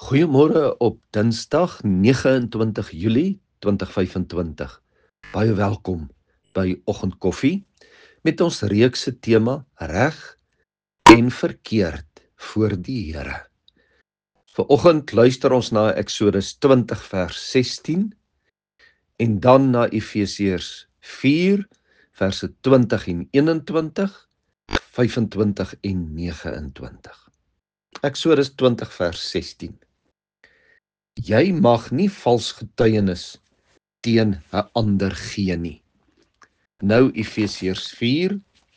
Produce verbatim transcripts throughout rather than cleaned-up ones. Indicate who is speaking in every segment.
Speaker 1: Goeiemôre op Dinsdag nege en twintig Julie twintig vyf en twintig. Baie welkom by Oggendkoffie met ons reekse tema reg en verkeerd voor die Here. Vanoggend luister ons na Eksodus twintig vers sestien en dan na Efesiërs vier verse twintig en eenentwintig, vyf-en-twintig en nege en twintig. Eksodus twintig vers sestien. Jy mag nie vals getuienis teen 'n ander gee nie. Nou Efesiërs vier.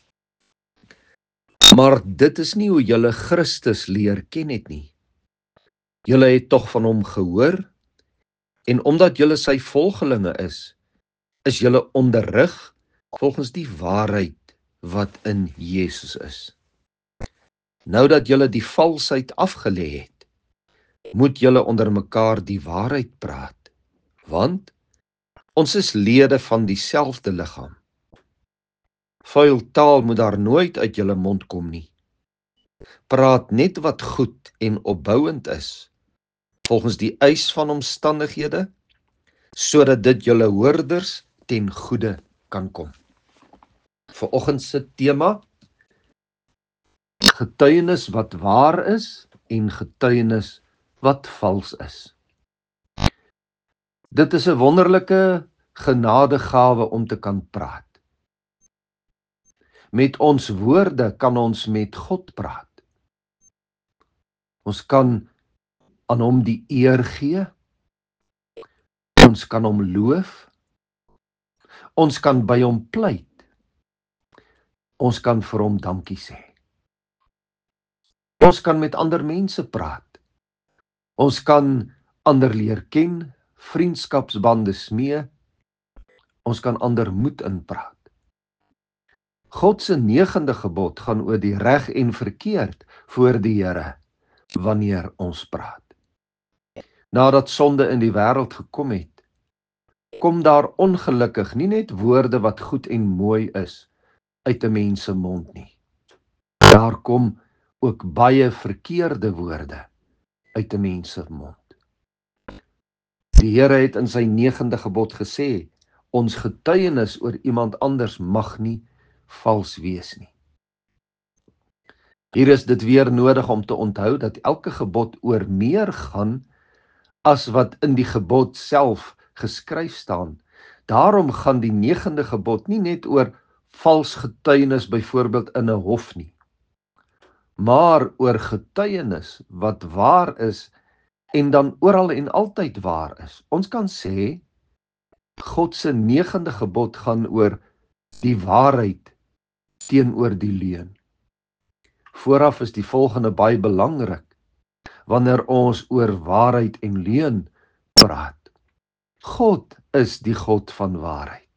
Speaker 1: Maar dit is nie hoe julle Christus leer ken het nie. Julle het tog van hom gehoor, en omdat julle sy volgelinge is, is julle onderrig volgens die waarheid wat in Jesus is. Nou dat julle die valsheid afgelê het, moet julle onder mekaar die waarheid praat, want ons is lede van dieselfde liggaam. Vuil taal moet daar nooit uit julle mond kom nie. Praat net wat goed en opbouend is, volgens die eis van omstandighede, sodat dit julle hoorders ten goeie kan kom. Vanoggend se tema: getuienis wat waar is en getuienis wat vals is. Dit is 'n wonderlike genadegawe om te kan praat. Met ons woorde kan ons met God praat. Ons kan aan hom die eer gee. Ons kan hom loof. Ons kan by hom pleit. Ons kan vir hom dankie sê. Ons kan met ander mense praat. Ons kan ander leer ken, vriendskapsbande smee. Ons kan ander moed inpraat. God se negende gebod gaan oor die reg en verkeerd voor die Here wanneer ons praat. Nadat sonde in die wêreld gekom het, kom daar ongelukkig nie net woorde wat goed en mooi is uit 'n mens se mond nie. Daar kom ook baie verkeerde woorde uit 'n mens se mond. Die Here het in sy negende gebod gesê, ons getuienis oor iemand anders mag nie vals wees nie. Hier is dit weer nodig om te onthou dat elke gebod oor meer gaan as wat in die gebod self geskryf staan. Daarom gaan die negende gebod nie net oor vals getuienis byvoorbeeld in 'n hof nie, maar oor getuienis wat waar is en dan oral en altyd waar is. Ons kan sê, God se negende gebod gaan oor die waarheid teenoor die leuen. Vooraf is die volgende baie belangrik, wanneer ons oor waarheid en leuen praat. God is die God van waarheid.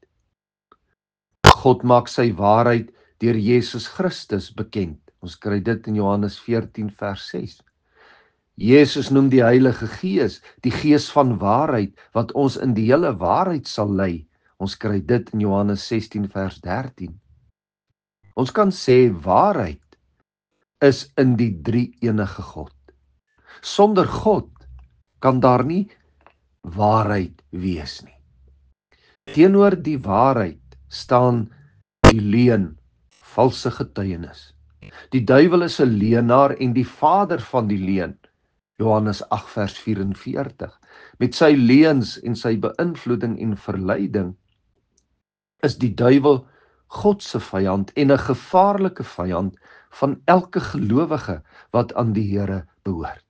Speaker 1: God maak sy waarheid deur Jesus Christus bekend. Ons kry dit in Johannes veertien vers ses. Jesus noem die Heilige Gees, die Gees van waarheid, wat ons in die hele waarheid sal lei. Ons kry dit in Johannes sestien vers dertien. Ons kan sê waarheid is in die drie enige God. Sonder God kan daar nie waarheid wees nie. Teenoor die waarheid staan die leuen, valse getuienis. Die duiwel is 'n leienaar en die vader van die leuen. Johannes agt vers vyf-en-veertig. Met sy leuns en sy beïnvloeding en verleiding is die duiwel God se vyand en 'n gevaarlike vyand van elke gelowige wat aan die Here behoort.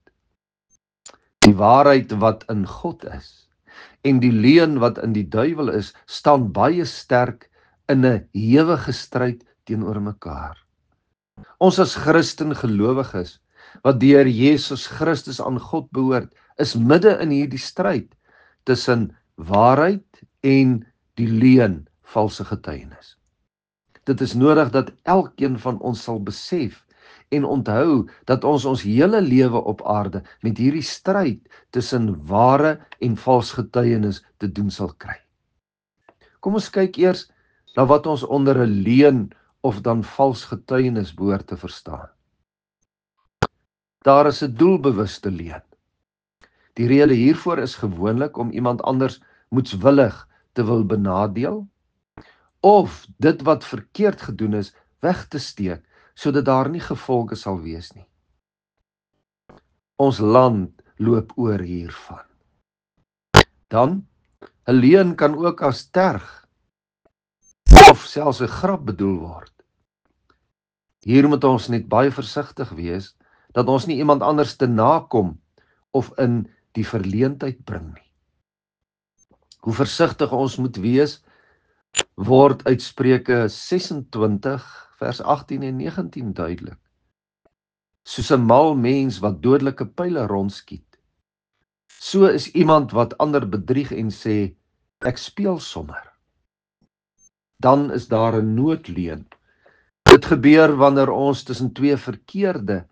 Speaker 1: Die waarheid wat in God is en die leuen wat in die duiwel is, staan baie sterk in 'n ewige stryd teenoor mekaar. Ons as Christen gelowiges wat deur Jesus Christus aan God behoort, is midde in hierdie stryd tussen waarheid en die leuen, valse getuienis. Dit is nodig dat elkeen van ons sal besef en onthou dat ons ons hele lewe op aarde met hierdie stryd tussen ware en vals getuienis te doen sal kry. Kom ons kyk eers na wat ons onder 'n leuen of dan vals getuienis behoort te verstaan. Daar is 'n doelbewuste leuen. Die rede hiervoor is gewoonlik om iemand anders moetswillig te wil benadeel, of dit wat verkeerd gedoen is, weg te steek, sodat daar nie gevolge sal wees nie. Ons land loop oor hiervan. Dan, 'n leuen kan ook as terg, of selfs 'n grap bedoel word. Hier moet ons net baie versigtig wees, dat ons nie iemand anders te nakom, of in die verleentheid bring nie. Hoe versigtig ons moet wees, word uit Spreuke sesentwintig vers agttien en negentien duidelik. Soos 'n mal mens wat dodelike pyle rondskiet, so is iemand wat ander bedrieg en sê, ek speel sommer. Dan is daar 'n noodleuen. Dit gebeur wanneer ons tussen twee verkeerde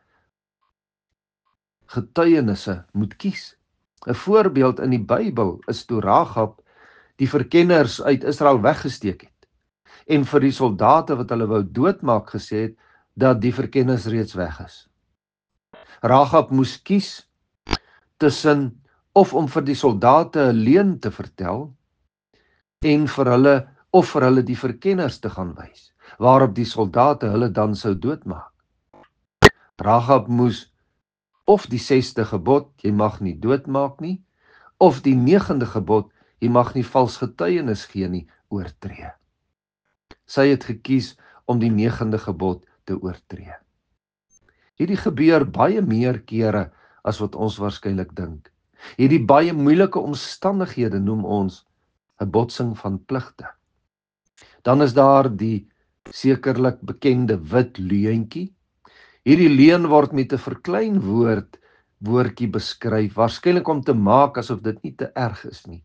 Speaker 1: getuienisse moet kies. 'n Voorbeeld in die Bybel is toe Rahab die verkenners uit Israel weggesteek het en vir die soldate wat hulle wou doodmaak gesê het, dat die verkenners reeds weg is. Rahab moes kies tussen of om vir die soldate 'n leuen te vertel en vir hulle of vir hulle die verkenners te gaan wys, waarop die soldate hulle dan sou doodmaak. Rahab moes of die sesde gebod, jy mag nie doodmaak nie, of die negende gebod, jy mag nie vals getuienis gee nie, oortree. Sy het gekies om die negende gebod te oortree. Hierdie gebeur baie meer kere as wat ons waarskynlik dink. Hierdie baie moeilike omstandighede noem ons 'n botsing van pligte. Dan is daar die sekerlik bekende wit leuentjie. Hierdie leuen word met 'n verklein woord woordjie beskryf, waarskynlik om te maak asof dit nie te erg is nie.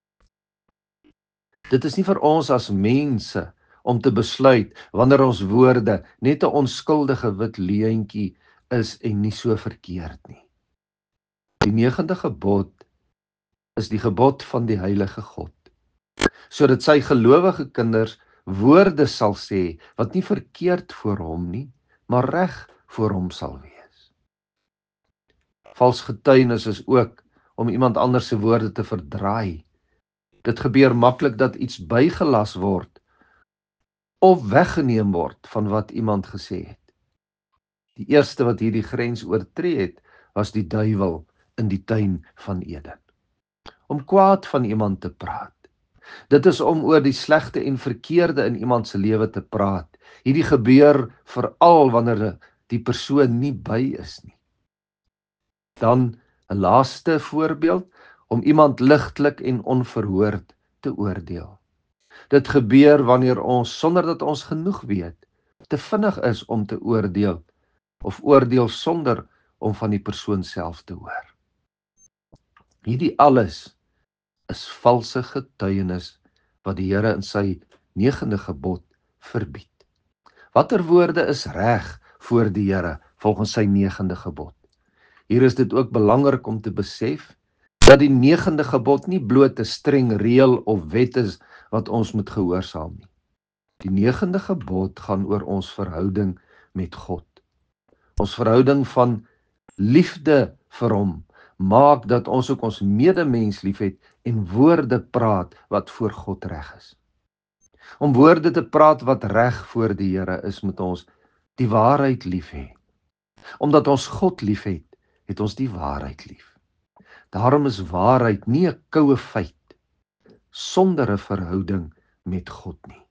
Speaker 1: Dit is nie vir ons as mense om te besluit wanneer ons woorde net 'n onskuldige wit leuentjie is en nie so verkeerd nie. Die negende gebod is die gebod van die heilige God, sodat sy gelowige kinders woorde sal sê wat nie verkeerd voor hom nie, maar reg voor hom sal wees. Vals getuienis is ook om iemand anders se woorde te verdraai. Dit gebeur maklik dat iets bygelas word of weggeneem word van wat iemand gesê het. Die eerste wat hierdie grens oortree het, was die duiwel in die tuin van Eden. Om kwaad van iemand te praat. Dit is om oor die slegte en verkeerde in iemand se lewe te praat. Hierdie gebeur veral wanneer die persoon nie by is nie. Dan 'n laaste voorbeeld, om iemand ligtelik en onverhoord te oordeel. Dit gebeur wanneer ons, sonder dat ons genoeg weet, te vinnig is om te oordeel, of oordeel sonder om van die persoon self te hoor. Hierdie alles is valse getuienis wat die Here in sy negende gebod verbied. Watter woorde is reg voor die Here volgens sy negende gebod? Hier is dit ook belangrik om te besef dat die negende gebod nie bloot 'n streng reël of wet is wat ons moet gehoorsaam nie. Die negende gebod gaan oor ons verhouding met God. Ons verhouding van liefde vir hom maak dat ons ook ons medemens liefhet en woorde praat wat voor God reg is. Om woorde te praat wat reg voor die Here is, moet ons die waarheid lief hê. Omdat ons God lief het, het ons die waarheid lief. Daarom is waarheid nie 'n koue feit sonder 'n verhouding met God nie.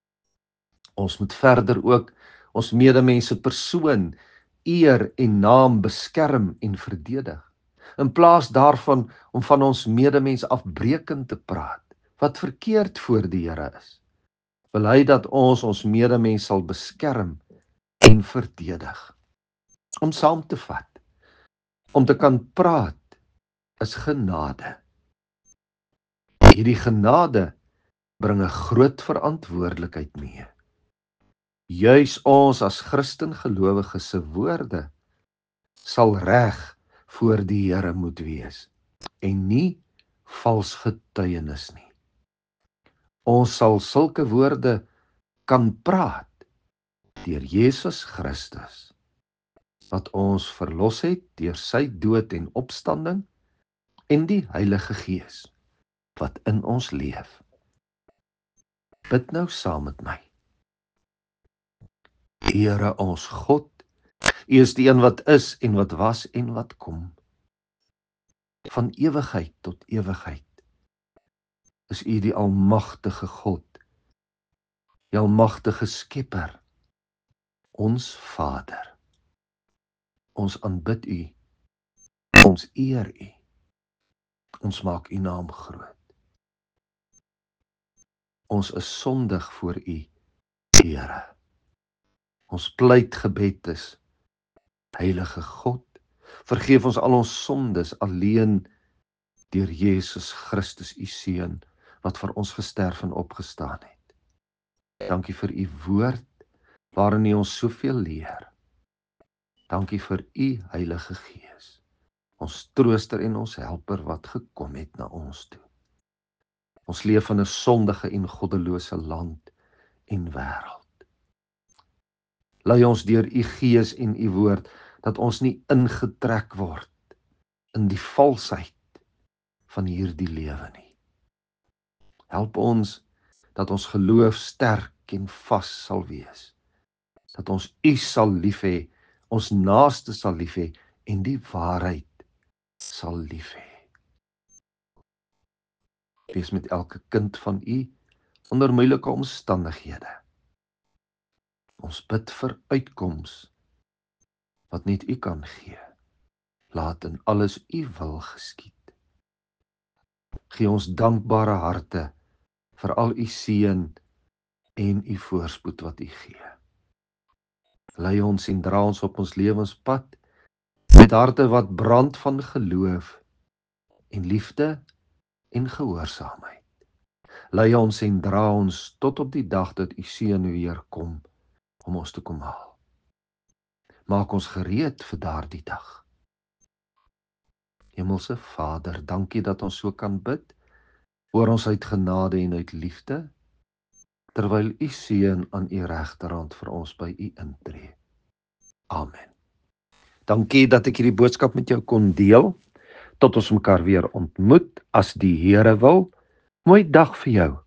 Speaker 1: Ons moet verder ook ons medemense persoon, eer en naam beskerm en verdedig. In plaas daarvan om van ons medemens afbreekend te praat, wat verkeerd voor die Here is, wil hy dat ons ons medemens sal beskerm en verdedig. Om saam te vat, om te kan praat, is genade. Hierdie genade bring 'n groot verantwoordelikheid mee. Juis ons as Christen gelowiges se woorde sal reg voor die Here moet wees en nie vals getuienis nie. Ons sal sulke woorde kan praat deur Jesus Christus, wat ons verlos het deur sy dood en opstanding en die Heilige Gees wat in ons leef. Bid nou saam met my. Here ons God, U is die een wat is en wat was en wat kom. Van ewigheid tot ewigheid is U die almagtige God, die almagtige Skepper, ons Vader. Ons aanbid U, ons eer U, ons maak U naam groot. Ons is sondig voor U, Here. Ons pleit gebed is, Heilige God, vergeef ons al ons sondes alleen deur Jesus Christus, U Seun, wat vir ons gesterf en opgestaan het. Dankie vir U woord, waarin U ons soveel leer. Dankie vir U Heilige Gees, ons trooster en ons helper wat gekom het na ons toe. Ons leef in 'n sondige en goddelose land en wêreld. Lei ons deur U Gees en U woord, dat ons nie ingetrek word in die valsheid van hierdie lewe nie. Help ons dat ons geloof sterk en vas sal wees, dat ons U sal lief hê, ons naaste sal lief hê en die waarheid sal lief hê. Wees met elke kind van U onder moeilike omstandighede. Ons bid vir uitkoms wat net U kan gee. Laat in alles U wil geskied. Gee ons dankbare harte vir al U seën en U voorspoed wat U gee. Lei ons en dra ons op ons lewenspad met harte wat brand van geloof en liefde en gehoorsaamheid. Lei ons en dra ons tot op die dag dat U Seun weer kom om ons te kom haal. Maak ons gereed vir daardie dag. Hemelse Vader, dankie dat ons so kan bid, oor ons uit genade en uit liefde, terwyl U Seun aan U regterhand vir ons by U intree. Amen. Dankie dat ek hierdie boodskap met jou kon deel. Tot ons mekaar weer ontmoet, as die Here wil. Mooi dag vir jou.